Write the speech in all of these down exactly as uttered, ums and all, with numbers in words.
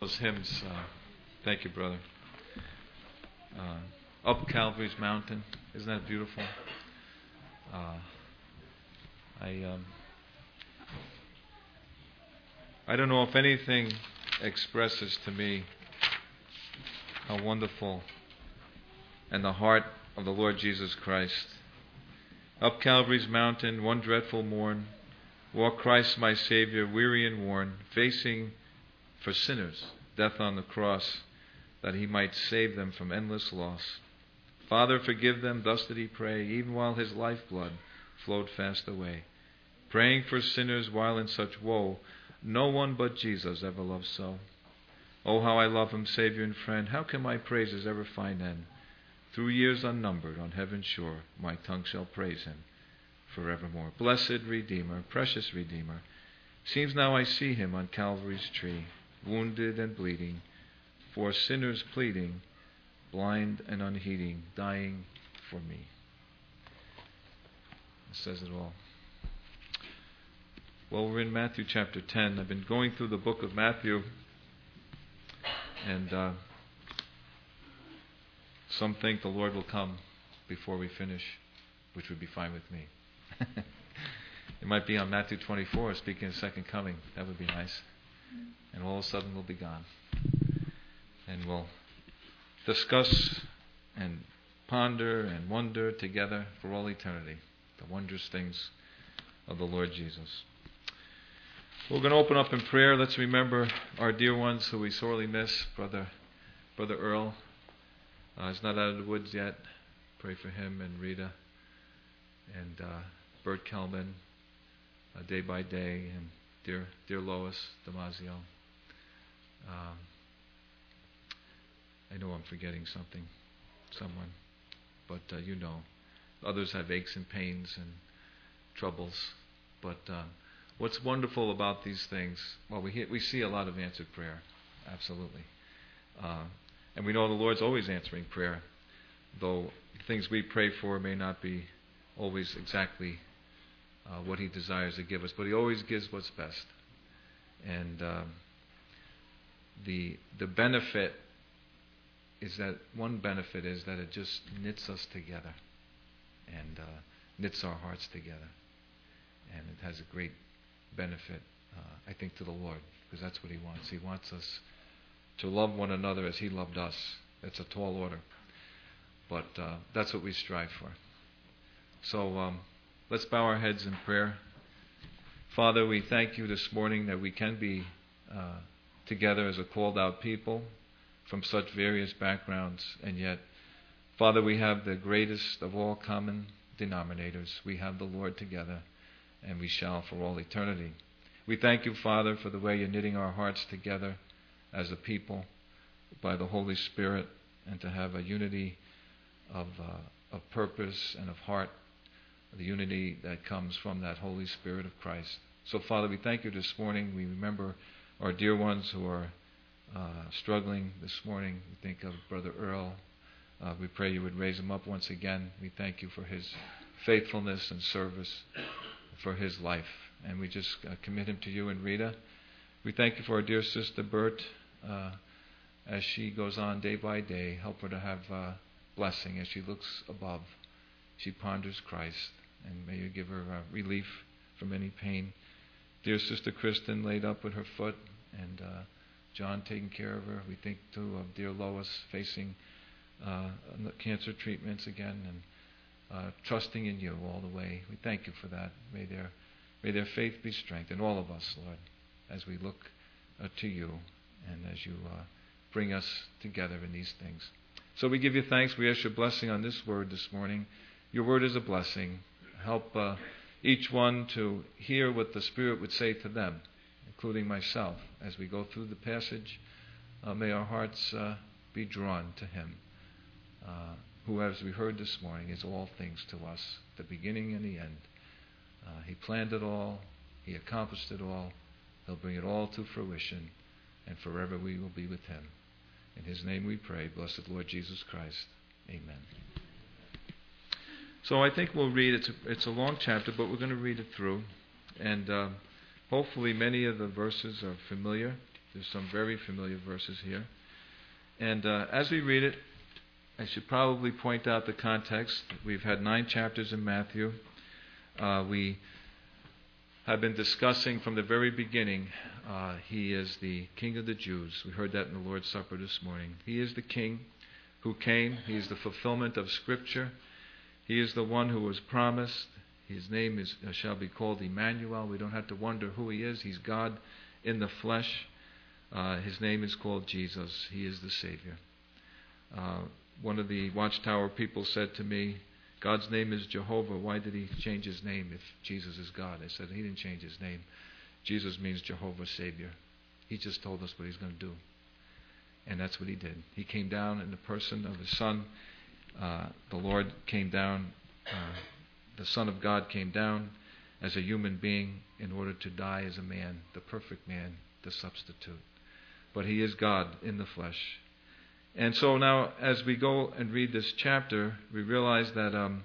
Those hymns, uh, thank you, brother. Uh, Up Calvary's Mountain, isn't that beautiful? Uh, I um, I don't know if anything expresses to me how wonderful and the heart of the Lord Jesus Christ. Up Calvary's mountain, one dreadful morn, walked Christ my Savior, weary and worn, facing for sinners death on the cross, that he might save them from endless loss. Father, forgive them, thus did he pray, even while his lifeblood flowed fast away. Praying for sinners while in such woe, no one but Jesus ever loved so. Oh, how I love him, Savior and friend, how can my praises ever find end? Through years unnumbered on heaven's shore, my tongue shall praise him forevermore. Blessed Redeemer, precious Redeemer, seems now I see him on Calvary's tree, wounded and bleeding, for sinners pleading, blind and unheeding, dying for me. It says it all. Well, we're in Matthew chapter ten. I've been going through the book of Matthew, and uh, some think the Lord will come before we finish, which would be fine with me. It might be on Matthew twenty-four, speaking of second coming. That would be nice. And all of a sudden we'll be gone. And we'll discuss and ponder and wonder together for all eternity the wondrous things of the Lord Jesus. We're going to open up in prayer. Let's remember our dear ones who we sorely miss. Brother Brother Earl uh, is not out of the woods yet. Pray for him and Rita and uh, Bert Kelman, uh, day by day, and dear dear Lois Damasio. Um, I know I'm forgetting something, someone, but uh, you know, others have aches and pains and troubles. But uh, what's wonderful about these things? Well, we hear, we see a lot of answered prayer, absolutely, uh, and we know the Lord's always answering prayer, though things we pray for may not be always exactly uh, what He desires to give us, but He always gives what's best, and. Um, The the benefit is that one benefit is that it just knits us together and uh, knits our hearts together, and it has a great benefit, uh, I think, to the Lord, because that's what He wants. He wants us to love one another as He loved us. It's a tall order, but uh, that's what we strive for. So um, let's bow our heads in prayer. Father, we thank You this morning that we can be Uh, together as a called out people from such various backgrounds, and yet, Father, we have the greatest of all common denominators. We have the Lord together, and we shall for all eternity. We thank You, Father, for the way You're knitting our hearts together as a people by the Holy Spirit, and to have a unity of uh, of purpose and of heart, the unity that comes from that Holy Spirit of Christ. So, Father, we thank You this morning. We remember our dear ones who are uh, struggling this morning. We think of Brother Earl. Uh, we pray You would raise him up once again. We thank You for his faithfulness and service, for his life. And we just uh, commit him to You and Rita. We thank You for our dear sister Bert. Uh, as she goes on day by day, help her to have uh, blessing as she looks above. She ponders Christ. And may You give her uh, relief from any pain. Dear Sister Kristen laid up with her foot, and uh, John taking care of her. We think too of dear Lois facing uh, cancer treatments again, and uh, trusting in You all the way. We thank You for that. May their may their faith be strengthened, all of us, Lord, as we look uh, to You and as You uh, bring us together in these things. So we give You thanks. We ask Your blessing on this word this morning. Your word is a blessing. Help Uh, each one to hear what the Spirit would say to them, including myself, as we go through the passage. Uh, may our hearts uh, be drawn to Him, uh, who, as we heard this morning, is all things to us, the beginning and the end. Uh, he planned it all. He accomplished it all. He'll bring it all to fruition, and forever we will be with Him. In His name we pray, blessed Lord Jesus Christ. Amen. So I think we'll read, it's a, it's a long chapter, but we're going to read it through. And uh, hopefully many of the verses are familiar. There's some very familiar verses here. And uh, as we read it, I should probably point out the context. We've had nine chapters in Matthew. Uh, we have been discussing from the very beginning, uh, He is the King of the Jews. We heard that in the Lord's Supper this morning. He is the King who came. He is the fulfillment of Scripture. He is the one who was promised. His name is uh, shall be called Emmanuel. We don't have to wonder who He is. He's God in the flesh. Uh, his name is called Jesus. He is the Savior. Uh, one of the Watchtower people said to me, God's name is Jehovah. Why did He change His name if Jesus is God? I said, He didn't change His name. Jesus means Jehovah Savior. He just told us what He's going to do. And that's what He did. He came down in the person of His Son. Uh, the Lord came down. Uh, the Son of God came down as a human being in order to die as a man, the perfect man, the substitute. But He is God in the flesh. And so now, as we go and read this chapter, we realize that um,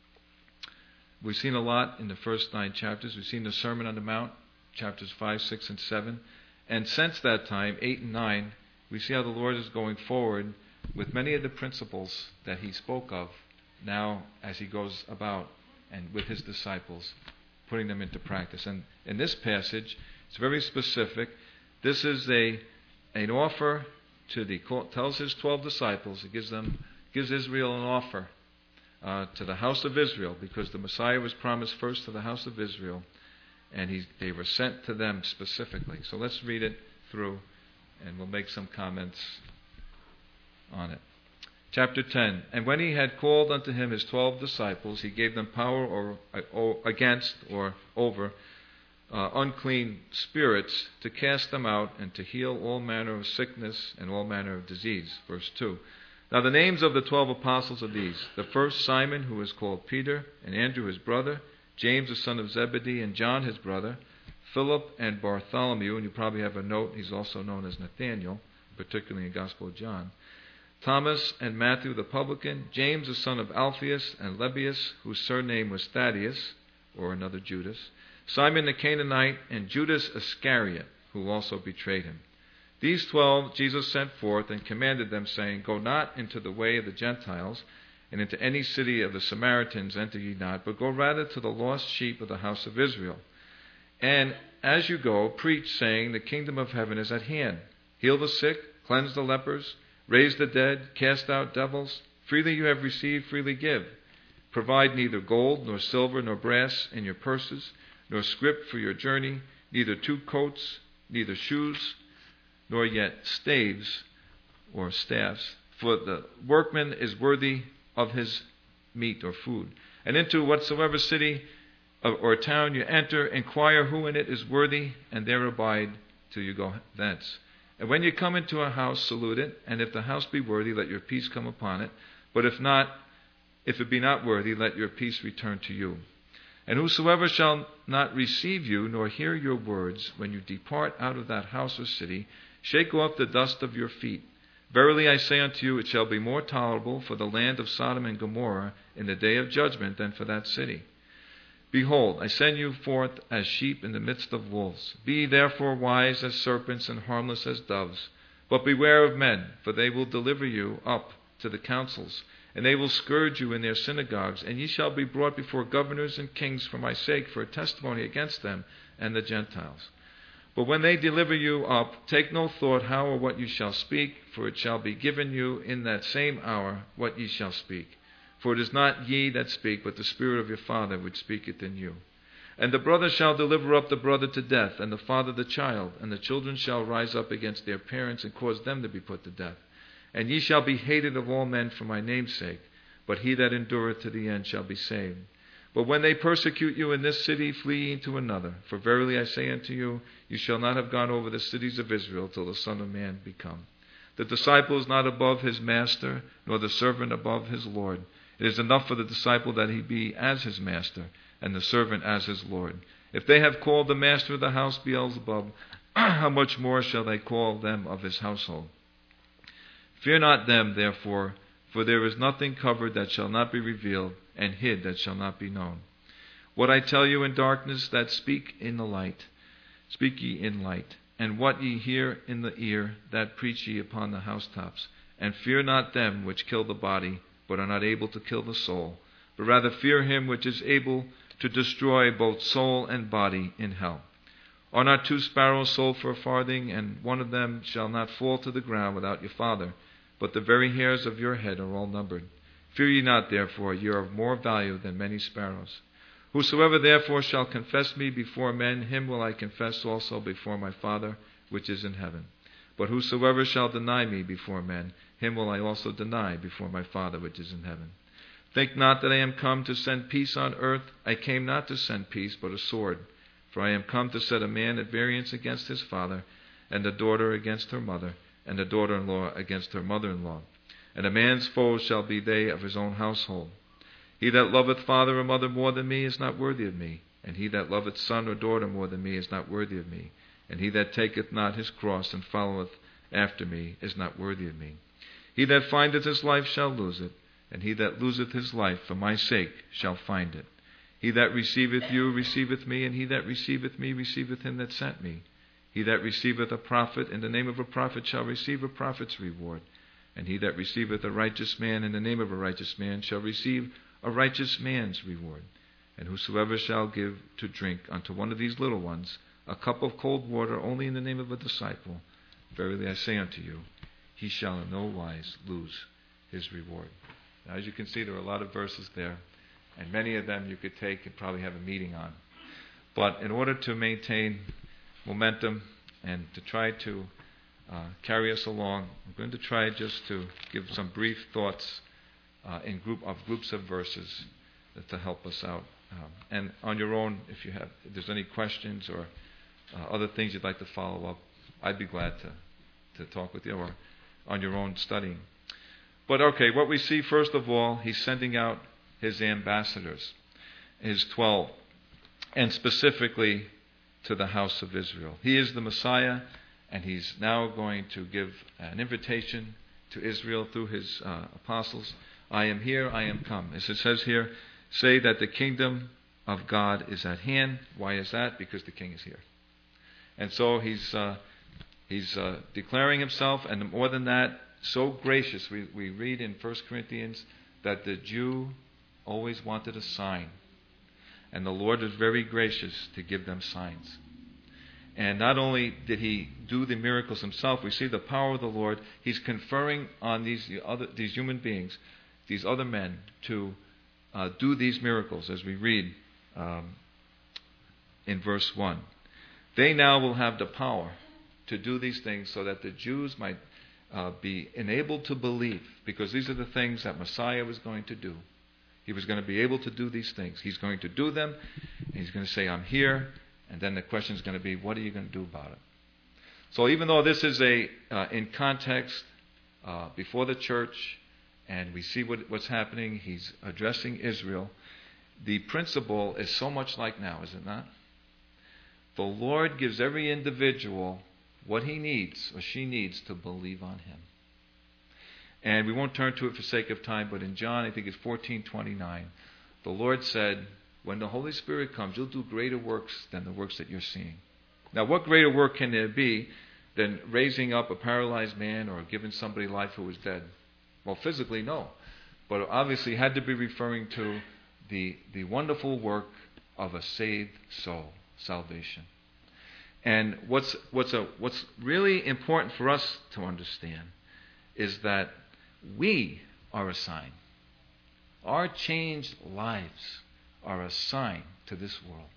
we've seen a lot in the first nine chapters. We've seen the Sermon on the Mount, chapters five, six, and seven. And since that time, eight and nine, we see how the Lord is going forward with many of the principles that He spoke of now as He goes about and with His disciples, putting them into practice. And in this passage, it's very specific. This is a an offer to the, tells His twelve disciples, He gives them, gives Israel an offer uh, to the house of Israel, because the Messiah was promised first to the house of Israel, and he, they were sent to them specifically. So let's read it through, and we'll make some comments on it. Chapter ten. And when He had called unto Him His twelve disciples, He gave them power or, or against or over uh, unclean spirits to cast them out and to heal all manner of sickness and all manner of disease. Verse two. Now the names of the twelve apostles are these. The first, Simon, who is called Peter, and Andrew his brother, James the son of Zebedee, and John his brother, Philip and Bartholomew, and you probably have a note, he's also known as Nathaniel, particularly in the Gospel of John. Thomas and Matthew the publican, James the son of Alphaeus, and Lebbaeus, whose surname was Thaddeus, or another Judas, Simon the Canaanite, and Judas Iscariot, who also betrayed Him. These twelve Jesus sent forth and commanded them, saying, Go not into the way of the Gentiles, and into any city of the Samaritans enter ye not, but go rather to the lost sheep of the house of Israel. And as you go, preach, saying, The kingdom of heaven is at hand. Heal the sick, cleanse the lepers, raise the dead, cast out devils. Freely you have received, freely give. Provide neither gold, nor silver, nor brass in your purses, nor scrip for your journey, neither two coats, neither shoes, nor yet staves or staffs. For the workman is worthy of his meat or food. And into whatsoever city or town you enter, inquire who in it is worthy, and there abide till you go thence. And when you come into a house, salute it, and if the house be worthy, let your peace come upon it. But if not, if it be not worthy, let your peace return to you. And whosoever shall not receive you, nor hear your words, when you depart out of that house or city, shake off the dust of your feet. Verily I say unto you, it shall be more tolerable for the land of Sodom and Gomorrah in the day of judgment than for that city. Behold, I send you forth as sheep in the midst of wolves. Be therefore wise as serpents and harmless as doves. But beware of men, for they will deliver you up to the councils, and they will scourge you in their synagogues, and ye shall be brought before governors and kings for my sake, for a testimony against them and the Gentiles. But when they deliver you up, take no thought how or what you shall speak, for it shall be given you in that same hour what ye shall speak. For it is not ye that speak, but the Spirit of your Father which speaketh in you. And the brother shall deliver up the brother to death, and the father the child, and the children shall rise up against their parents, and cause them to be put to death. And ye shall be hated of all men for my name's sake, but he that endureth to the end shall be saved. But when they persecute you in this city, flee into another. For verily I say unto you, you shall not have gone over the cities of Israel till the Son of Man be come. The disciple is not above his master, nor the servant above his Lord. It is enough for the disciple that he be as his master, and the servant as his Lord. If they have called the master of the house Beelzebub, how much more shall they call them of his household? Fear not them, therefore, for there is nothing covered that shall not be revealed, and hid that shall not be known. What I tell you in darkness, that speak in the light. Speak ye in light, and what ye hear in the ear, that preach ye upon the housetops. And fear not them which kill the body, but are not able to kill the soul, but rather fear him which is able to destroy both soul and body in hell. Are not two sparrows sold for a farthing, and one of them shall not fall to the ground without your Father? But the very hairs of your head are all numbered. Fear ye not, therefore, ye are of more value than many sparrows. Whosoever therefore shall confess me before men, him will I confess also before my Father which is in heaven. But whosoever shall deny me before men, him will I also deny before my Father which is in heaven. Think not that I am come to send peace on earth. I came not to send peace, but a sword. For I am come to set a man at variance against his father, and a daughter against her mother, and a daughter-in-law against her mother-in-law. And a man's foes shall be they of his own household. He that loveth father or mother more than me is not worthy of me, and he that loveth son or daughter more than me is not worthy of me. And he that taketh not his cross and followeth after me is not worthy of me. He that findeth his life shall lose it, and he that loseth his life for my sake shall find it. He that receiveth you receiveth me, and he that receiveth me receiveth him that sent me. He that receiveth a prophet in the name of a prophet shall receive a prophet's reward. And he that receiveth a righteous man in the name of a righteous man shall receive a righteous man's reward. And whosoever shall give to drink unto one of these little ones a cup of cold water only in the name of a disciple, verily I say unto you, he shall in no wise lose his reward. Now, as you can see, there are a lot of verses there, and many of them you could take and probably have a meeting on. But in order to maintain momentum and to try to uh, carry us along, I'm going to try just to give some brief thoughts uh, in group of groups of verses to help us out. Um, and on your own, if you have, if there's any questions or uh, other things you'd like to follow up, I'd be glad to, to talk with you, or on your own studying. But okay, what we see first of all, he's sending out his ambassadors, his twelve, and specifically to the house of Israel. He is the Messiah, and he's now going to give an invitation to Israel through his uh, apostles. I am here, I am come. As it says here, say that the kingdom of God is at hand. Why is that? Because the king is here. And so he's uh, he's uh, declaring himself, and more than that, so gracious. We, we read in First Corinthians that the Jew always wanted a sign. And the Lord was very gracious to give them signs. And not only did he do the miracles himself, we see the power of the Lord. He's conferring on these other these human beings, these other men, to uh, do these miracles, as we read um, in verse one. They now will have the power to do these things so that the Jews might uh, be enabled to believe, because these are the things that Messiah was going to do. He was going to be able to do these things. He's going to do them, and he's going to say, I'm here, and then the question is going to be, what are you going to do about it? So even though this is a uh, in context uh, before the church, and we see what, what's happening, he's addressing Israel, the principle is so much like now, is it not? The Lord gives every individual what he needs or she needs to believe on him. And we won't turn to it for sake of time, but in John, I think it's fourteen twenty-nine, the Lord said, when the Holy Spirit comes, you'll do greater works than the works that you're seeing. Now, what greater work can there be than raising up a paralyzed man or giving somebody life who was dead? Well, physically, no. But obviously had to be referring to the, the wonderful work of a saved soul, salvation. And what's, what's, a, what's really important for us to understand is that we are a sign. Our changed lives are a sign to this world.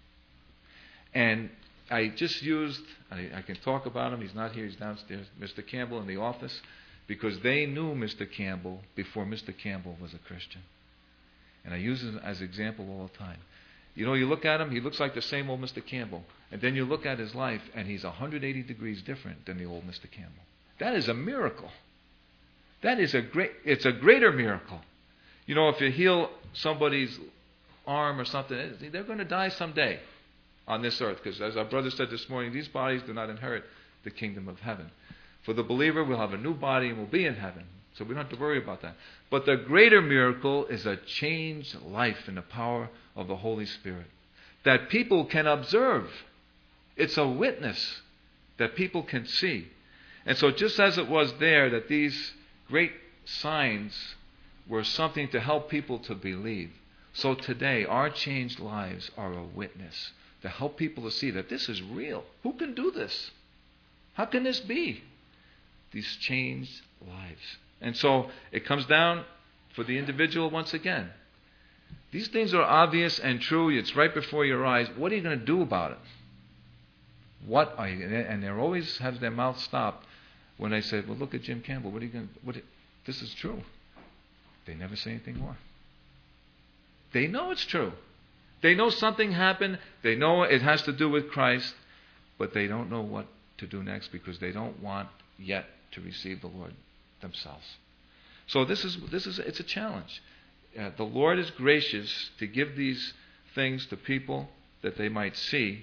And I just used, I, I can talk about him, he's not here, he's downstairs, Mister Campbell in the office, because they knew Mister Campbell before Mister Campbell was a Christian. And I use him as an example all the time. You know, you look at him, he looks like the same old Mister Campbell. And then you look at his life, and he's one hundred eighty degrees different than the old Mister Campbell. That is a miracle. That is a great, it's a greater miracle. You know, if you heal somebody's arm or something, they're going to die someday on this earth. Because as our brother said this morning, these bodies do not inherit the kingdom of heaven. For the believer, we'll have a new body and we'll be in heaven. So we don't have to worry about that. But the greater miracle is a changed life in the power of the Holy Spirit that people can observe. It's a witness. that people can see. And so just as it was there that these great signs were something to help people to believe, so today our changed lives are a witness to help people to see that this is real. Who can do this? How can this be? These changed lives. And so it comes down for the individual once again. These things are obvious and true. It's right before your eyes. What are you going to do about it? What are you? And they always have their mouth stopped when I say, "Well, look at Jim Campbell. What are you going? What? This is true." They never say anything more. They know it's true. They know something happened. They know it has to do with Christ, but they don't know what to do next because they don't want yet to receive the Lord themselves. So this is this is it's a challenge. Uh, the Lord is gracious to give these things to people that they might see.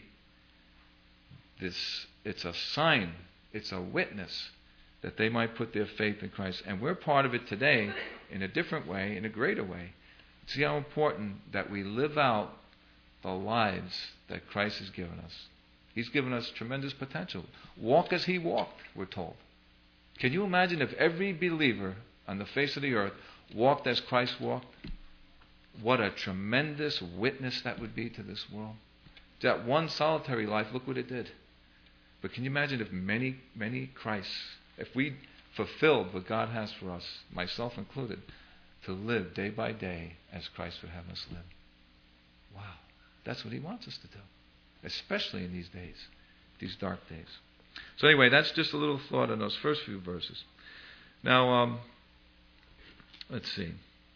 This it's a sign, it's a witness that they might put their faith in Christ, and we're part of it today in a different way, in a greater way. See how important that we live out the lives that Christ has given us. He's given us tremendous potential. Walk as He walked, we're told. Can you imagine if every believer on the face of the earth walked as Christ walked? What a tremendous witness that would be to this world. That one solitary life, look what it did. But can you imagine if many, many Christs, if we fulfilled what God has for us, myself included, to live day by day as Christ would have us live? Wow. That's what He wants us to do, especially in these days, these dark days. So anyway, that's just a little thought on those first few verses. Now, um, let's see.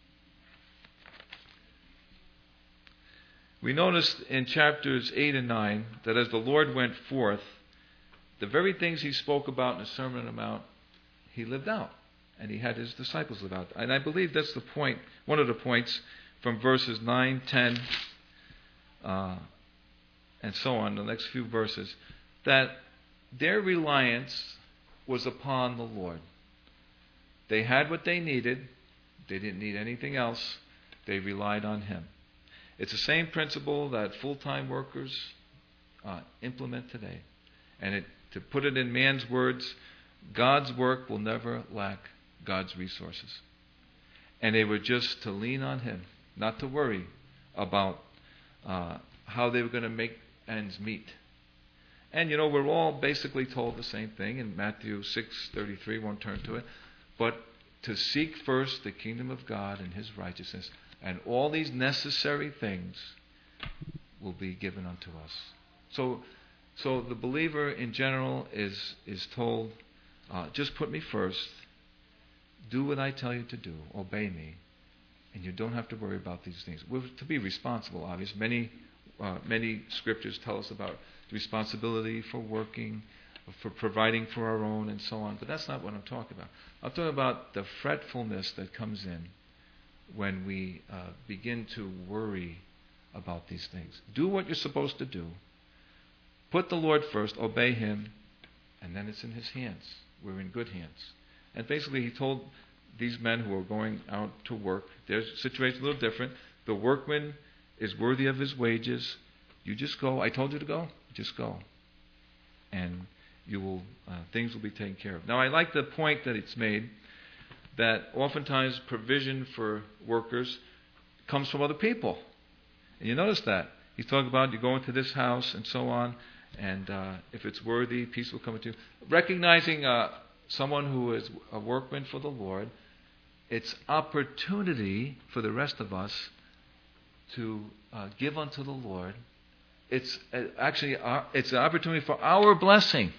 We noticed in chapters eight and nine that as the Lord went forth, the very things He spoke about in the Sermon on the Mount, He lived out. And He had His disciples live out. And I believe that's the point, one of the points from verses nine, ten, uh, and so on, the next few verses, that their reliance was upon the Lord. They had what they needed. They didn't need anything else. They relied on Him. It's the same principle that full-time workers uh, implement today. And it, to put it in man's words, God's work will never lack God's resources. And they were just to lean on Him, not to worry about uh, how they were going to make ends meet. And you know, we're all basically told the same thing in Matthew six thirty-three, won't turn to it, but to seek first the kingdom of God and His righteousness, and all these necessary things will be given unto us. So so the believer in general is is told, uh, just put me first, do what I tell you to do, obey me, and you don't have to worry about these things. We're to be responsible, obviously. Many uh, many scriptures tell us about the responsibility for working, for providing for our own, and so on. But that's not what I'm talking about. I'm talking about the fretfulness that comes in when we uh, begin to worry about these things. Do what you're supposed to do. Put the Lord first, obey Him, and then it's in His hands. We're in good hands. And basically He told these men who are going out to work, their situation a little different. The workman is worthy of his wages. You just go. I told you to go. Just go. And you will, uh, things will be taken care of. Now I like the point that it's made that oftentimes provision for workers comes from other people. And you notice that. He's talking about you go into this house and so on, and uh, if it's worthy, peace will come to you. Recognizing uh, someone who is a workman for the Lord, it's opportunity for the rest of us to uh, give unto the Lord. It's uh, actually our, it's an opportunity for our blessing.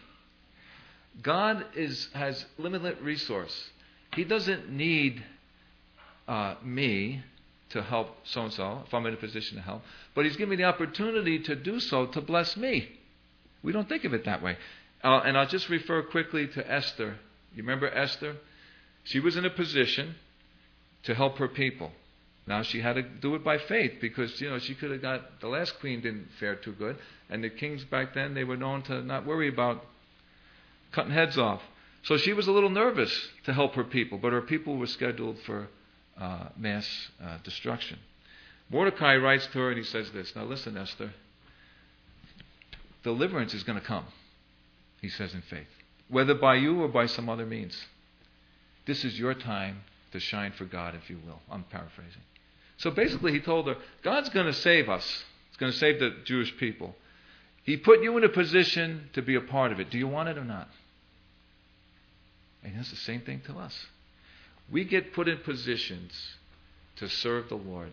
God is has limited resource. He doesn't need uh, me to help so-and-so, if I'm in a position to help. But He's given me the opportunity to do so, to bless me. We don't think of it that way. Uh, and I'll just refer quickly to Esther. You remember Esther? She was in a position to help her people. Now she had to do it by faith because, you know, she could have got, the last queen didn't fare too good. And the kings back then, they were known to not worry about cutting heads off. So she was a little nervous to help her people, but her people were scheduled for uh, mass uh, destruction. Mordecai writes to her and he says this, now listen, Esther, deliverance is going to come. he says in faith. Whether by you or by some other means. This is your time to shine for God, if you will. I'm paraphrasing. So basically he told her, God's going to save us. He's going to save the Jewish people. He put you in a position to be a part of it. Do you want it or not? And that's the same thing to us. We get put in positions to serve the Lord.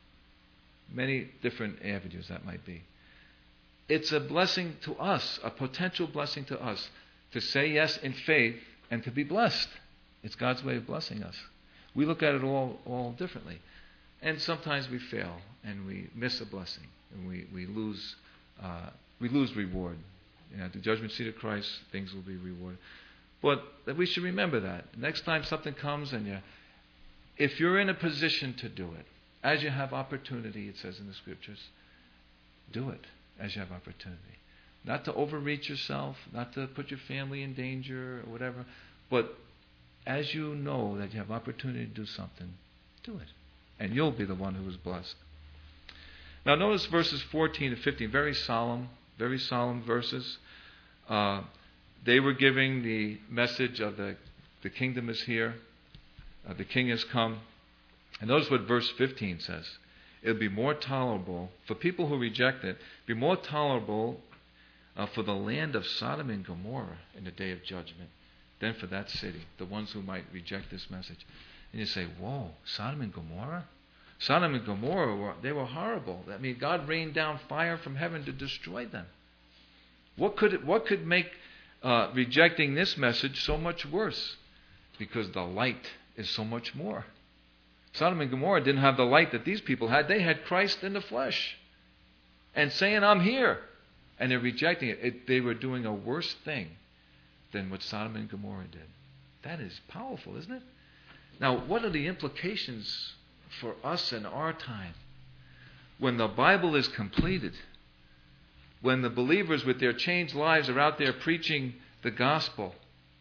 Many different avenues that might be. It's a blessing to us, a potential blessing to us, to say yes in faith and to be blessed. It's God's way of blessing us. We look at it all, all differently. And sometimes we fail and we miss a blessing and we, we lose uh, we lose reward. You know, at the judgment seat of Christ, things will be rewarded. But that we should remember that. Next time something comes and you, if you're in a position to do it, as you have opportunity, it says in the Scriptures, do it as you have opportunity. Not to overreach yourself, not to put your family in danger or whatever, but as you know that you have opportunity to do something, do it. And you'll be the one who is blessed. Now notice verses fourteen to fifteen, very solemn, very solemn verses. Uh, they were giving the message of the, the kingdom is here, uh, the king has come. And notice what verse fifteen says. It'll be more tolerable, for people who reject it, be more tolerable uh, for the land of Sodom and Gomorrah in the day of judgment than for that city, the ones who might reject this message. And you say, whoa, Sodom and Gomorrah? Sodom and Gomorrah, were, they were horrible. I mean, God rained down fire from heaven to destroy them. What could it, what could make uh, rejecting this message so much worse? Because the light is so much more. Sodom and Gomorrah didn't have the light that these people had. They had Christ in the flesh. And saying, I'm here. And they're rejecting it. it. They were doing a worse thing than what Sodom and Gomorrah did. That is powerful, isn't it? Now, what are the implications for us in our time? When the Bible is completed, when the believers with their changed lives are out there preaching the gospel,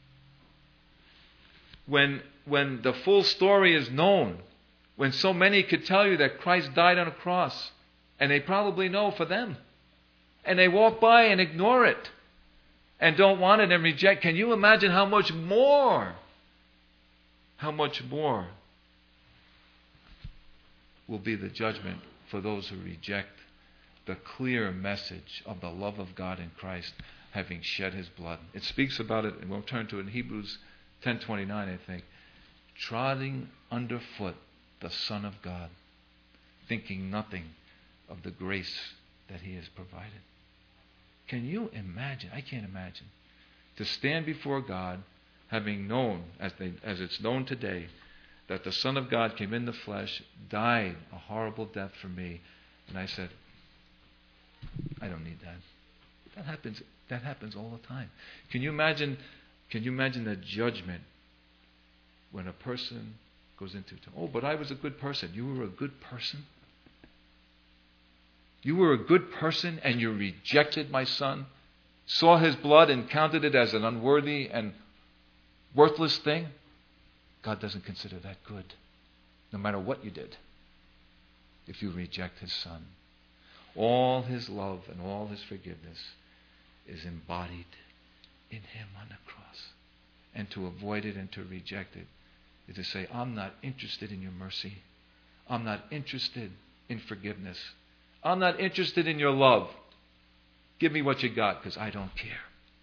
when, when the full story is known, when so many could tell you that Christ died on a cross, and they probably know for them, and they walk by and ignore it, and don't want it and reject, can you imagine how much more, how much more will be the judgment for those who reject the clear message of the love of God in Christ, having shed His blood. It speaks about it, and we'll turn to it in Hebrews ten twenty-nine, I think. Trotting underfoot the Son of God, thinking nothing of the grace that He has provided. Can you imagine? I can't imagine. To stand before God, having known, as they, as it's known today, that the Son of God came in the flesh, died a horrible death for me, and I said, I don't need that. That happens. That happens all the time. Can you imagine? Can you imagine the judgment when a person goes into, oh, but I was a good person. You were a good person? You were a good person and you rejected my Son, saw His blood and counted it as an unworthy and worthless thing? God doesn't consider that good, no matter what you did, if you reject His Son. All His love and all His forgiveness is embodied in Him on the cross. And to avoid it and to reject it is to say, I'm not interested in your mercy. I'm not interested in forgiveness. I'm not interested in your love. Give me what you got, because I don't care.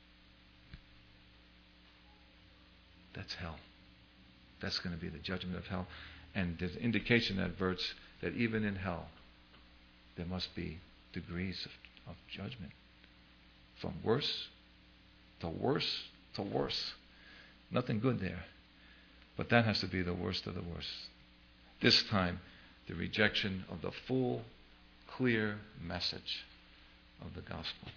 That's hell. That's going to be the judgment of hell. And there's indication in that verse that even in hell, there must be degrees of, of judgment. From worse to worse to worse. Nothing good there. But that has to be the worst of the worst. This time, the rejection of the full, clear message of the gospel.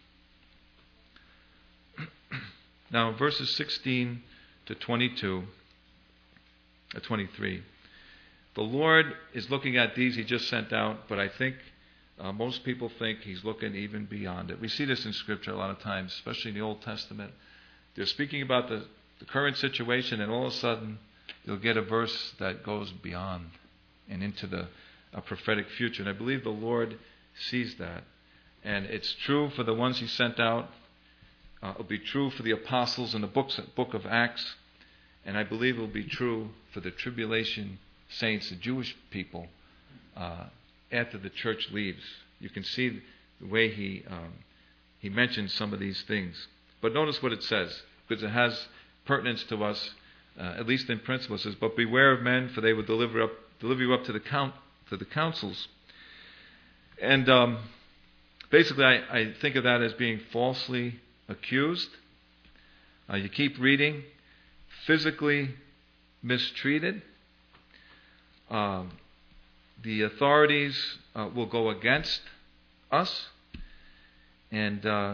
Now, verses sixteen to twenty-two, uh, twenty-three, the Lord is looking at these He just sent out, but I think uh, most people think He's looking even beyond it. We see this in Scripture a lot of times, especially in the Old Testament. They're speaking about the, the current situation, and all of a sudden, you'll get a verse that goes beyond and into the a prophetic future. And I believe the Lord sees that. And it's true for the ones He sent out. Uh, it'll be true for the apostles in the books, book of Acts. And I believe it will be true for the tribulation saints, the Jewish people, uh, after the church leaves. You can see the way he um, he mentions some of these things. But notice what it says, because it has pertinence to us, uh, at least in principle. It says, "But beware of men, for they will deliver up deliver you up to the count to the councils." And um, basically, I, I think of that as being falsely accused. Uh, you keep reading. Physically mistreated. Um, the authorities uh, will go against us, and uh,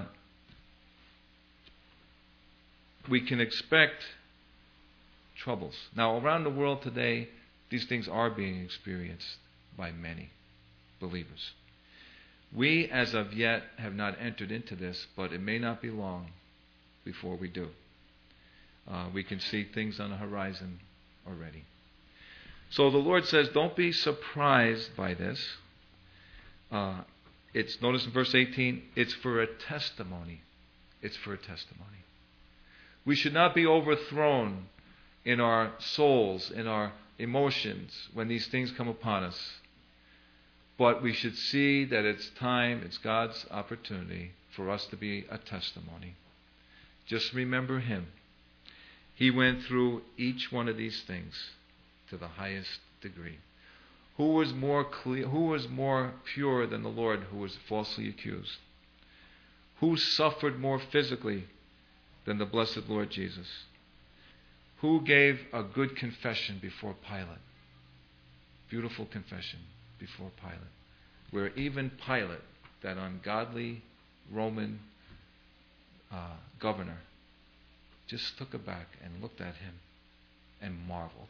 we can expect troubles. Now, around the world today, these things are being experienced by many believers. We, as of yet, have not entered into this, but it may not be long before we do. Uh, we can see things on the horizon already. So the Lord says, don't be surprised by this. Uh, it's notice in verse eighteen, it's for a testimony. It's for a testimony. We should not be overthrown in our souls, in our emotions, when these things come upon us. But we should see that it's time, it's God's opportunity for us to be a testimony. Just remember Him. He went through each one of these things to the highest degree. Who was more clear, who was more pure than the Lord who was falsely accused? Who suffered more physically than the blessed Lord Jesus? Who gave a good confession before Pilate? Beautiful confession before Pilate. Where even Pilate, that ungodly Roman uh, governor, just took aback and looked at him and marveled.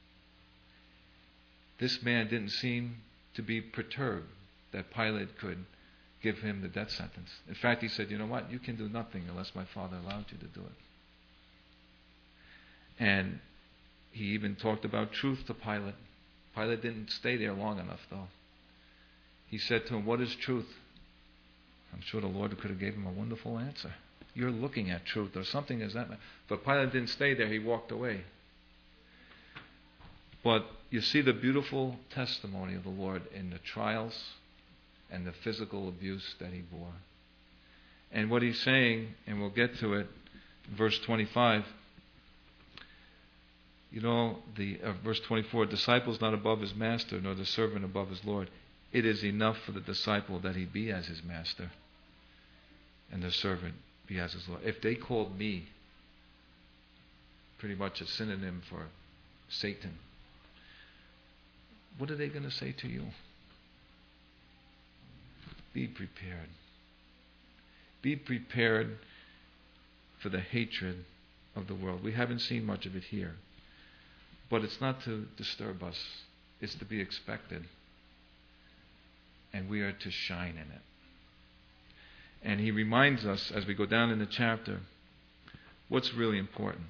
This man didn't seem to be perturbed that Pilate could give him the death sentence. In fact, he said, you know what? You can do nothing unless my Father allowed you to do it. And he even talked about truth to Pilate. Pilate didn't stay there long enough, though. He said to him, what is truth? I'm sure the Lord could have gave him a wonderful answer. You're looking at truth or something as that. But Pilate didn't stay there. He walked away. But you see the beautiful testimony of the Lord in the trials and the physical abuse that He bore. And what He's saying, and we'll get to it, verse twenty-five, you know, the uh, verse twenty-four, disciple is not above his master, nor the servant above his Lord. It is enough for the disciple that he be as his master, and the servant be as his Lord. If they called me pretty much a synonym for Satan, what are they going to say to you? Be prepared. Be prepared for the hatred of the world. We haven't seen much of it here. But it's not to disturb us. It's to be expected. And we are to shine in it. And he reminds us, as we go down in the chapter, what's really important.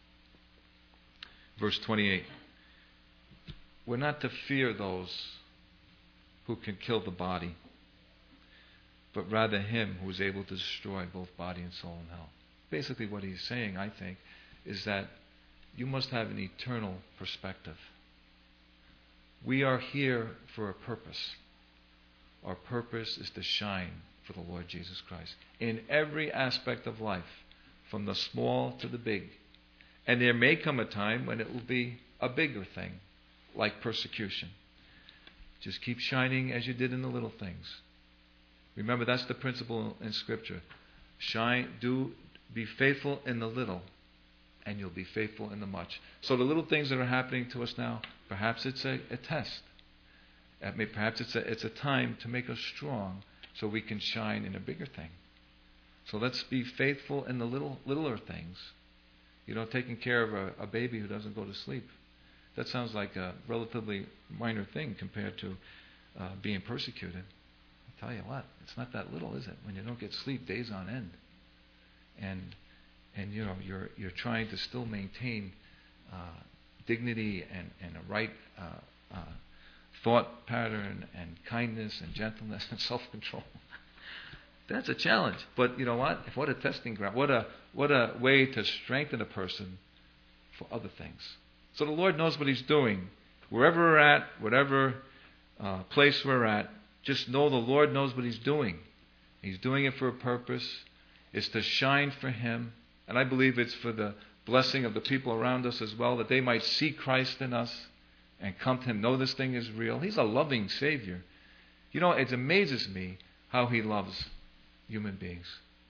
Verse twenty-eight. We're not to fear those who can kill the body, but rather Him who is able to destroy both body and soul in hell. Basically what he's saying, I think, is that you must have an eternal perspective. We are here for a purpose. Our purpose is to shine for the Lord Jesus Christ in every aspect of life, from the small to the big. And there may come a time when it will be a bigger thing, like persecution. Just keep shining as you did in the little things. Remember, that's the principle in Scripture. Shine, do, be faithful in the little, and you'll be faithful in the much. So the little things that are happening to us now, perhaps it's a, a test. Perhaps it's a, it's a time to make us strong so we can shine in a bigger thing. So let's be faithful in the little littler things. You know, taking care of a, a baby who doesn't go to sleep. That sounds like a relatively minor thing compared to uh, being persecuted. I'll tell you what, it's not that little, is it? When you don't get sleep days on end. And and you know, you're you're trying to still maintain uh, dignity and, and a right uh, uh, thought pattern and kindness and gentleness and self-control. That's a challenge. But you know what? What a testing ground. What a what a way to strengthen a person for other things. So the Lord knows what He's doing. Wherever we're at, whatever uh, place we're at, just know the Lord knows what He's doing. He's doing it for a purpose. It's to shine for Him. And I believe it's for the blessing of the people around us as well, that they might see Christ in us and come to Him, know this thing is real. He's a loving Savior. You know, it amazes me how He loves human beings.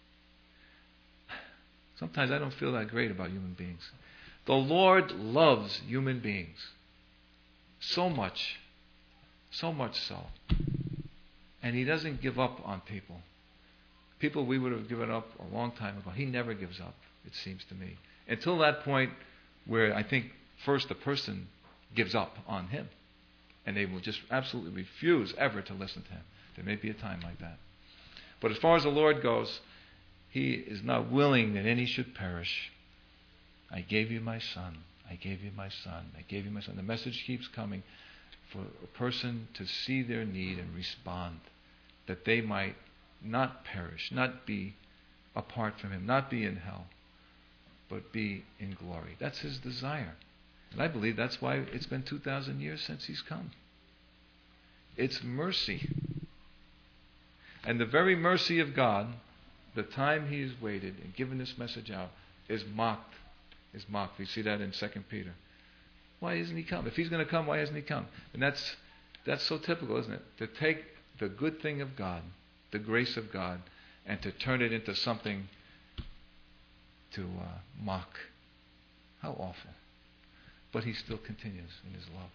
Sometimes I don't feel that great about human beings. The Lord loves human beings so much, so much so. And He doesn't give up on people. People we would have given up a long time ago. He never gives up, it seems to me. Until that point where I think first the person gives up on Him. And they will just absolutely refuse ever to listen to Him. There may be a time like that. But as far as the Lord goes, He is not willing that any should perish. I gave you my Son. I gave you my Son. I gave you my Son. The message keeps coming for a person to see their need and respond, that they might not perish, not be apart from Him, not be in hell, but be in glory. That's His desire. And I believe that's why it's been two thousand years since He's come. It's mercy. And the very mercy of God, the time He has waited and given this message out, is mocked. Is mocked. We see that in Second Peter. Why isn't He come? If He's going to come, why hasn't He come? And that's that's so typical, isn't it? To take the good thing of God, the grace of God, and to turn it into something to uh, mock. How awful. But He still continues in His love.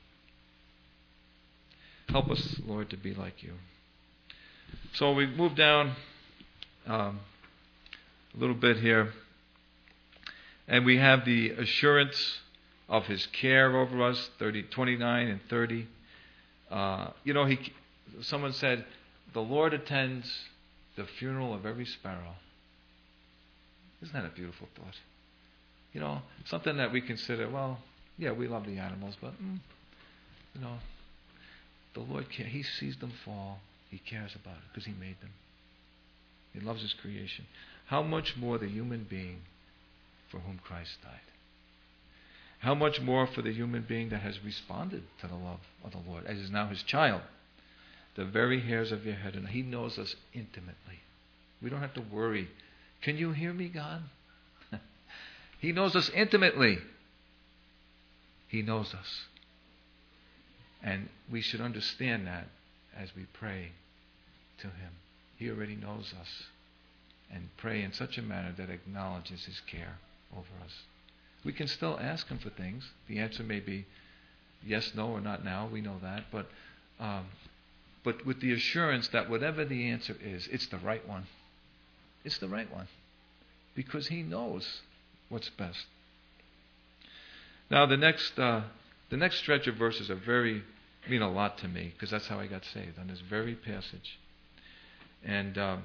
Help us, Lord, to be like You. So we move down um, a little bit here. And we have the assurance of His care over us, thirty, twenty-nine and thirty. Uh, you know, he, someone said, the Lord attends the funeral of every sparrow. Isn't that a beautiful thought? You know, something that we consider, well, yeah, we love the animals, but, mm, you know, the Lord cares. He sees them fall. He cares about it because He made them. He loves His creation. How much more the human being for whom Christ died? How much more for the human being that has responded to the love of the Lord, as is now His child? The very hairs of your head, and He knows us intimately. We don't have to worry. Can you hear me, God? He knows us intimately. He knows us. And we should understand that as we pray to Him. He already knows us. And pray in such a manner that acknowledges His care over us. We can still ask Him for things. The answer may be yes, no, or not now. We know that. But um, but with the assurance that whatever the answer is, it's the right one. It's the right one. Because He knows what's best. Now the next uh, the next stretch of verses are very mean a lot to me, because that's how I got saved, on this very passage. And um,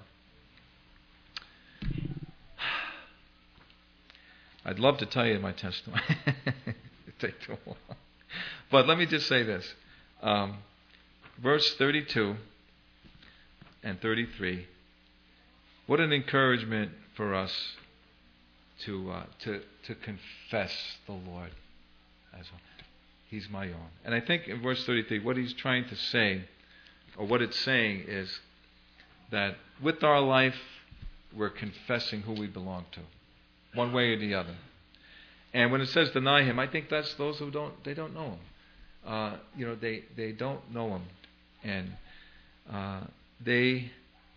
I'd love to tell you my testimony. It'd take too long. But let me just say this. Um, verse thirty-two and thirty-three. What an encouragement for us to uh, to to confess the Lord as well. He's my own. And I think in verse thirty-three, what he's trying to say, or what it's saying, is that with our life, we're confessing who we belong to, one way or the other. And when it says deny Him, I think that's those who don't, they don't know Him. Uh, you know, they, they don't know Him. And uh, they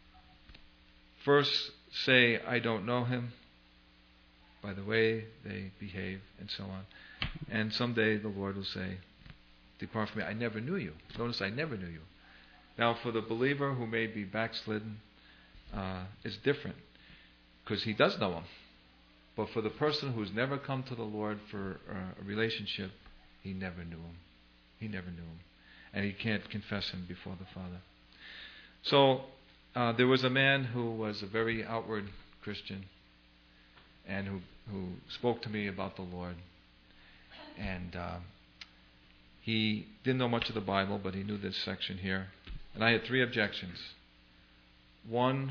first say, I don't know Him, by the way they behave, and so on. And someday the Lord will say, depart from me, I never knew you. Notice, I never knew you. Now, for the believer who may be backslidden, uh, it's different, because he does know Him. But for the person who's never come to the Lord for uh, a relationship, he never knew Him. He never knew Him. And he can't confess Him before the Father. So, uh, there was a man who was a very outward Christian, and who, who spoke to me about the Lord. And uh, he didn't know much of the Bible, but he knew this section here. And I had three objections. One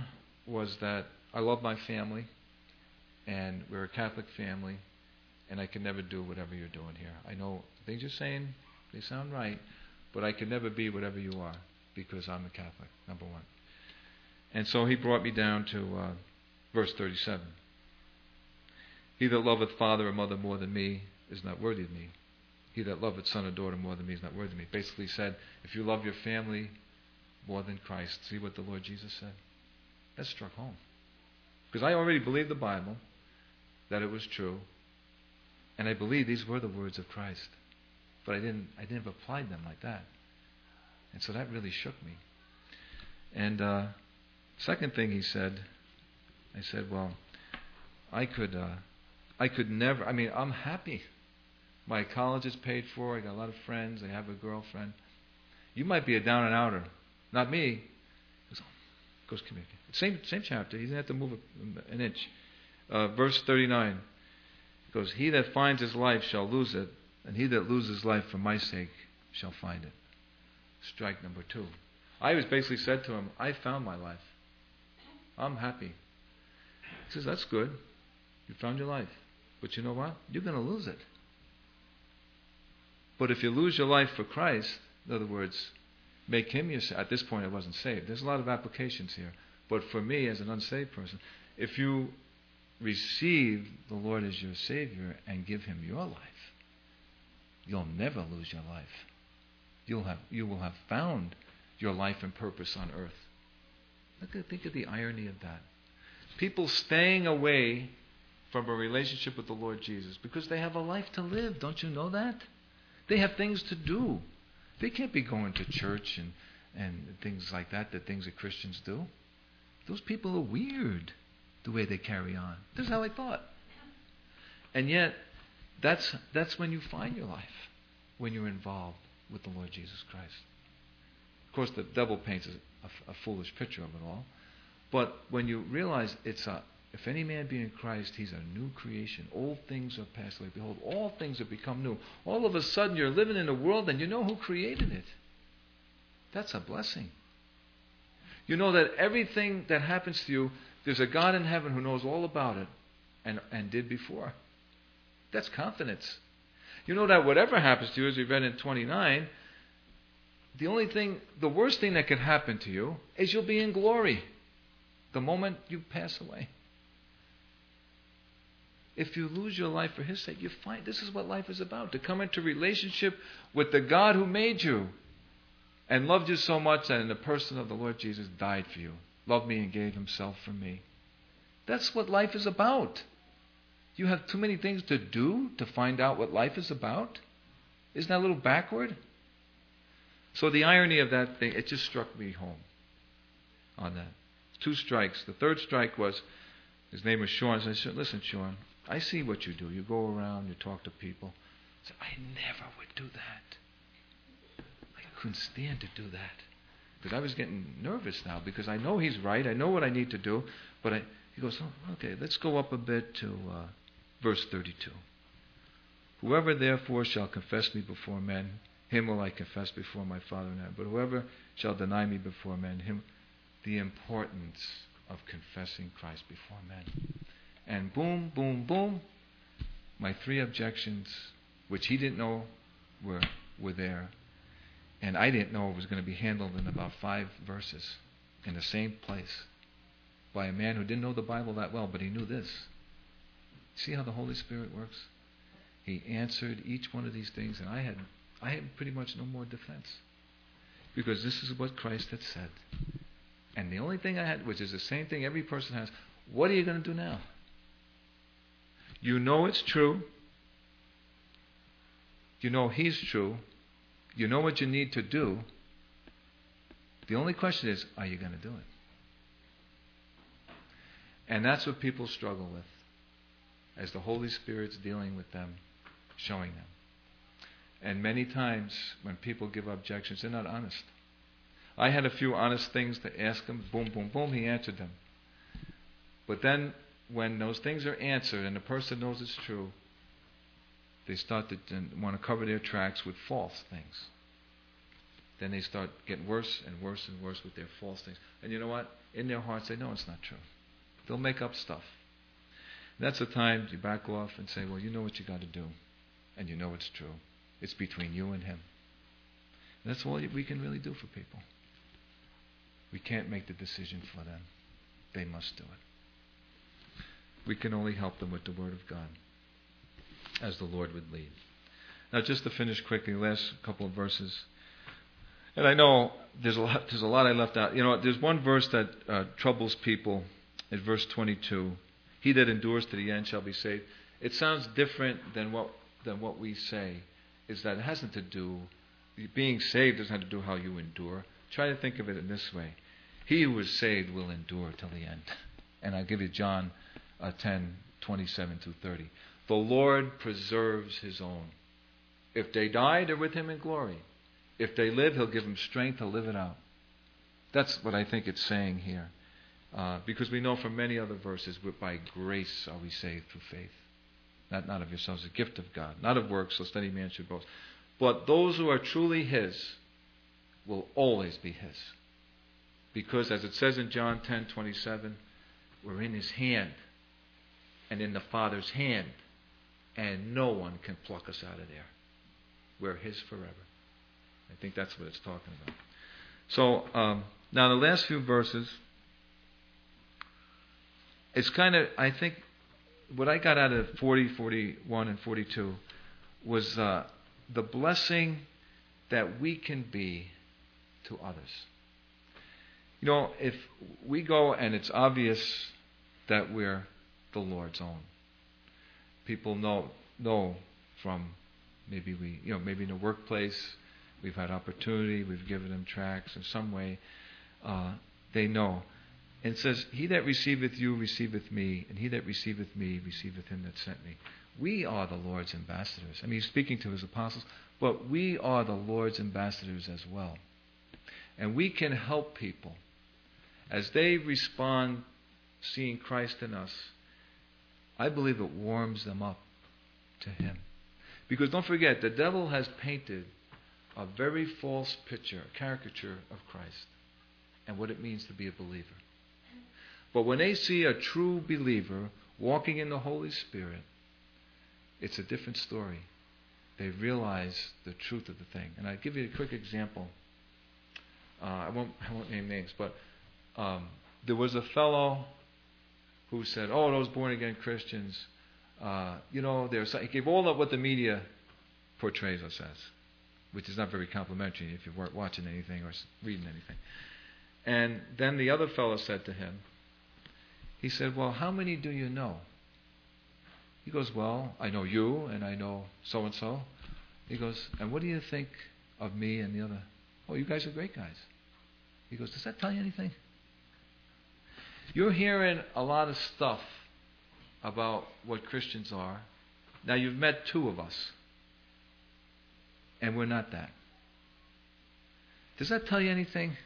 was that I love my family, and we're a Catholic family, and I can never do whatever you're doing here. I know the things you're saying, they sound right, but I can never be whatever you are because I'm a Catholic, number one. And so he brought me down to uh, verse thirty-seven. He that loveth father or mother more than me is not worthy of me. He that loveth son or daughter more than me is not worthy of me. Basically said, if you love your family more than Christ, see what the Lord Jesus said? That struck home. Because I already believed the Bible, that it was true, and I believed these were the words of Christ. But I didn't I didn't have applied them like that. And so that really shook me. And uh, second thing he said, I said, well, I could uh, I could never, I mean, I'm happy. My college is paid for. I got a lot of friends. I have a girlfriend. You might be a down and outer. Not me. He goes, oh, goes come here. Same, same chapter. He didn't have to move an inch. Uh, verse thirty-nine. He goes, he that finds his life shall lose it, and he that loses life for my sake shall find it. Strike number two. I was basically said to him, I found my life. I'm happy. He says, that's good. You found your life. But you know what? You're going to lose it. But if you lose your life for Christ, in other words, make Him your... At this point I wasn't saved. There's a lot of applications here. But for me, as an unsaved person, if you receive the Lord as your Savior and give Him your life, you'll never lose your life. You'll have, you will have found your life and purpose on earth. Look at, think of the irony of that. People staying away from a relationship with the Lord Jesus because they have a life to live. Don't you know that? They have things to do. They can't be going to church and, and things like that, the things that Christians do. Those people are weird, the way they carry on. This is how I thought. And yet, that's that's when you find your life, when you're involved with the Lord Jesus Christ. Of course, the devil paints a, a, a foolish picture of it all. But when you realize it's a, if any man be in Christ, he's a new creation. Old things are passed away. Behold, all things have become new. All of a sudden, you're living in a world and you know who created it. That's a blessing. You know that everything that happens to you, there's a God in heaven who knows all about it and, and did before. That's confidence. You know that whatever happens to you, as we read in twenty-nine, the only thing, the worst thing that can happen to you is you'll be in glory the moment you pass away. If you lose your life for His sake, you find this is what life is about, to come into relationship with the God who made you and loved you so much that in the person of the Lord Jesus died for you, loved me and gave Himself for me. That's what life is about. You have too many things to do to find out what life is about? Isn't that a little backward? So the irony of that thing, it just struck me home on that. Two strikes. The third strike was, his name was Sean. So I said, listen, Sean, I see what you do. You go around, you talk to people. I said, I never would do that. I couldn't stand to do that. Because I was getting nervous now, because I know he's right. I know what I need to do. But I, he goes, oh, okay, let's go up a bit to uh, verse thirty-two. Whoever therefore shall confess me before men, him will I confess before my Father in heaven. But whoever shall deny me before men, him, the importance of confessing Christ before men. And boom, boom, boom, my three objections, which he didn't know were were there. And I didn't know it was going to be handled in about five verses in the same place by a man who didn't know the Bible that well, but he knew this. See how the Holy Spirit works? He answered each one of these things, and I had I had pretty much no more defense. Because this is what Christ had said. And the only thing I had, which is the same thing every person has, what are you going to do now? You know it's true. You know He's true. You know what you need to do. The only question is, are you going to do it? And that's what people struggle with, as the Holy Spirit's dealing with them, showing them. And many times when people give objections, they're not honest. I had a few honest things to ask him. Boom, boom, boom, he answered them. But then when those things are answered and the person knows it's true, they start to want to cover their tracks with false things. then they start getting worse and worse and worse with their false things. And you know what? In their hearts, they know it's not true. They'll make up stuff. And that's the time you back off and say, well, you know what you got to do. And you know it's true. It's between you and him. And that's all we can really do for people. We can't make the decision for them. They must do it. We can only help them with the Word of God, as the Lord would lead. Now, just to finish quickly, last couple of verses. And I know there's a lot, there's a lot I left out. You know, there's one verse that uh, troubles people. At verse twenty-two, he that endures to the end shall be saved. It sounds different than what than what we say. Is that it hasn't to do, being saved doesn't have to do how you endure. Try to think of it in this way: he who is saved will endure till the end. And I'll give you John uh, ten twenty-seven through thirty. The Lord preserves his own. If they die, they're with him in glory. If they live, he'll give them strength to live it out. That's what I think it's saying here. Uh, because we know from many other verses, by grace are we saved through faith. Not, not of yourselves, a gift of God. Not of works, lest any man should boast. But those who are truly his will always be his. Because as it says in John ten twenty-seven, we're in his hand and in the Father's hand. And no one can pluck us out of there. We're his forever. I think that's what it's talking about. So, um, now the last few verses, it's kind of, I think, what I got out of forty, forty-one, and forty-two was uh, the blessing that we can be to others. You know, if we go and it's obvious that we're the Lord's own, people know know from maybe we, you know, maybe in the workplace we've had opportunity, we've given them tracts in some way, uh, they know. And it says, he that receiveth you receiveth me, and he that receiveth me receiveth him that sent me. We are the Lord's ambassadors. I mean, he's speaking to his apostles, but we are the Lord's ambassadors as well. And we can help people as they respond, seeing Christ in us. I believe it warms them up to him. Because don't forget, the devil has painted a very false picture, a caricature of Christ and what it means to be a believer. But when they see a true believer walking in the Holy Spirit, it's a different story. They realize the truth of the thing. And I'll give you a quick example. Uh, I won't I won't name names, but um, there was a fellow who said, oh, those born-again Christians, uh, you know, there's, he gave all of what the media portrays us as, which is not very complimentary if you weren't watching anything or reading anything. And then the other fellow said to him, he said, well, how many do you know? He goes, well, I know you and I know so-and-so. He goes, and what do you think of me and the other? Oh, you guys are great guys. He goes, does that tell you anything? You're hearing a lot of stuff about what Christians are. Now you've met two of us. And we're not that. Does that tell you anything?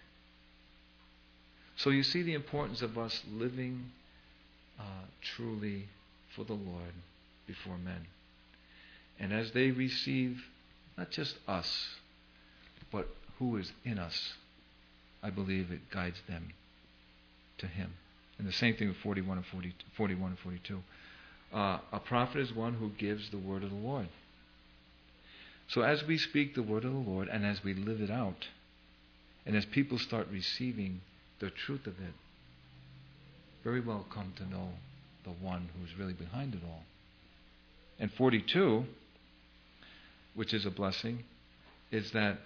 So you see the importance of us living uh, truly for the Lord before men. And as they receive not just us, but who is in us, I believe it guides them to him. And the same thing with forty-one and forty, forty-one and forty-two. Uh, a prophet is one who gives the word of the Lord. So as we speak the word of the Lord and as we live it out, and as people start receiving the truth of it, very well come to know the one who's really behind it all. And forty-two, which is a blessing, is that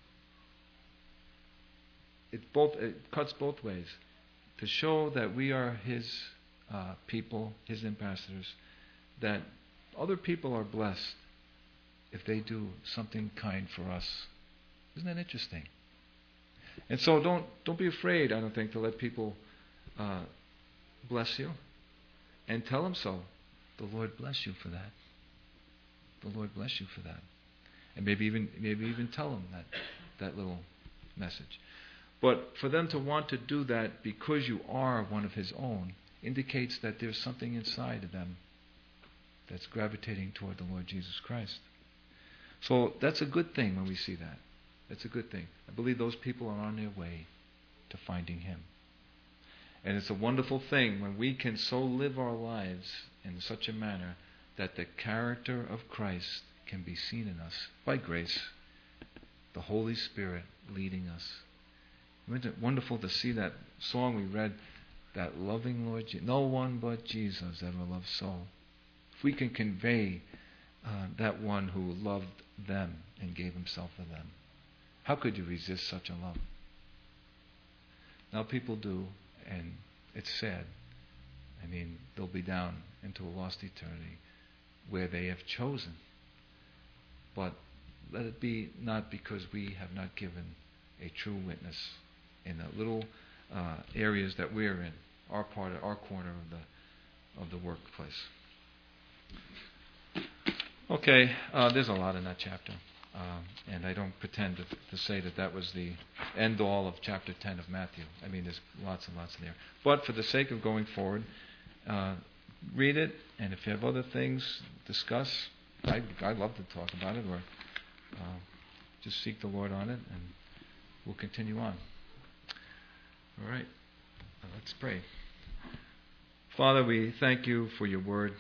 it both it cuts both ways. To show that we are his uh, people, his ambassadors, that other people are blessed if they do something kind for us. Isn't that interesting? And so don't don't be afraid, I don't think, to let people uh, bless you. And tell them so. The Lord bless you for that. The Lord bless you for that. And maybe even maybe even tell them that, that little message. But for them to want to do that because you are one of his own indicates that there's something inside of them that's gravitating toward the Lord Jesus Christ. So that's a good thing when we see that. It's a good thing. I believe those people are on their way to finding Him. And it's a wonderful thing when we can so live our lives in such a manner that the character of Christ can be seen in us by grace, the Holy Spirit leading us. Isn't it wonderful to see that song we read, that loving Lord Jesus? No one but Jesus ever loved so. If we can convey uh, that one who loved them and gave Himself for them, how could you resist such a love? Now people do, and it's sad. I mean, they'll be down into a lost eternity where they have chosen. But let it be not because we have not given a true witness in the little uh, areas that we're in, our part, our corner of the of the workplace. Okay, uh, there's a lot in that chapter, um, and I don't pretend to, to say that that was the end all of chapter ten of Matthew. I mean, there's lots and lots in there. But for the sake of going forward, uh, read it, and if you have other things, discuss. I, I'd love to talk about it, or uh, just seek the Lord on it, and we'll continue on. All right, now let's pray. Father, we thank You for Your word.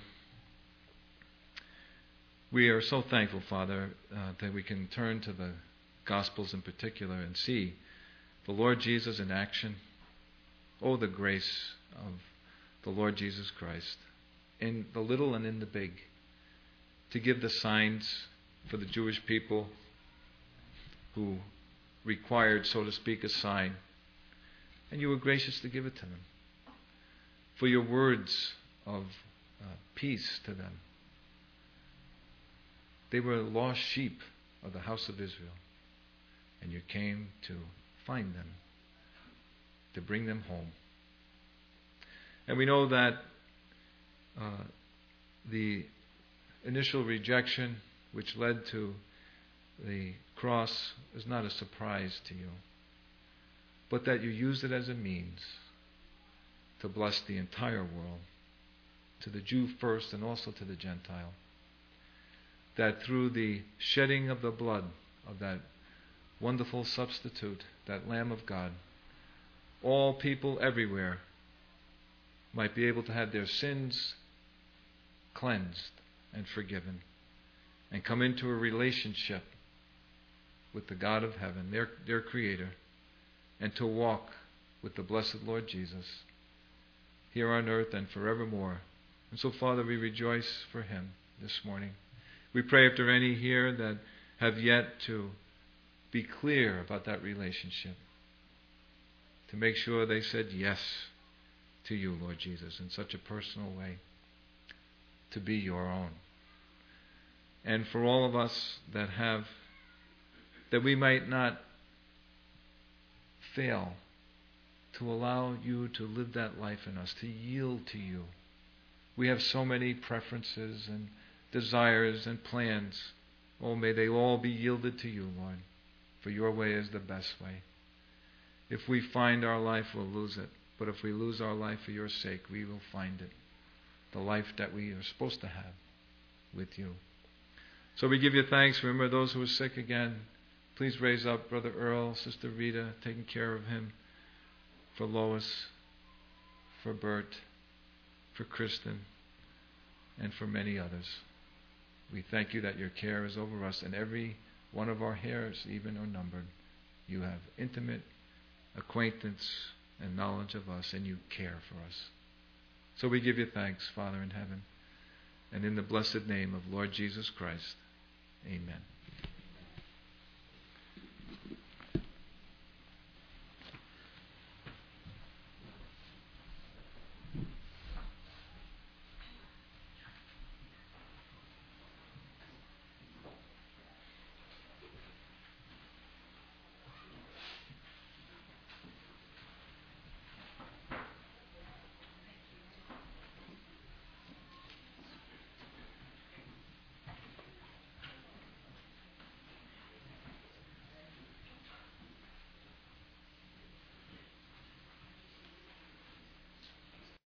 We are so thankful, Father, uh, that we can turn to the Gospels in particular and see the Lord Jesus in action. Oh, the grace of the Lord Jesus Christ, in the little and in the big, to give the signs for the Jewish people who required, so to speak, a sign. And You were gracious to give it to them. For Your words of uh, peace to them. They were lost sheep of the house of Israel. And You came to find them, to bring them home. And we know that uh, the initial rejection which led to the cross is not a surprise to You, but that You used it as a means to bless the entire world, to the Jew first and also to the Gentile. That through the shedding of the blood of that wonderful substitute, that Lamb of God, all people everywhere might be able to have their sins cleansed and forgiven, and come into a relationship with the God of heaven, their, their Creator, and to walk with the blessed Lord Jesus here on earth and forevermore. And so, Father, we rejoice for Him this morning. We pray if there are any here that have yet to be clear about that relationship, to make sure they said yes to You, Lord Jesus, in such a personal way, to be Your own. And for all of us that have, that we might not fail to allow You to live that life in us, to yield to You. We have so many preferences and desires and plans. Oh, may they all be yielded to You, Lord, for Your way is the best way. If we find our life, we'll lose it. But if we lose our life for Your sake, we will find it. The life that we are supposed to have with You. So we give You thanks. Remember those who are sick again. Please raise up Brother Earl, Sister Rita, taking care of him. For Lois, for Bert, for Kristen, and for many others. We thank You that Your care is over us, and every one of our hairs, even are numbered. You have intimate acquaintance and knowledge of us, and You care for us. So we give You thanks, Father in heaven, and in the blessed name of Lord Jesus Christ. Amen.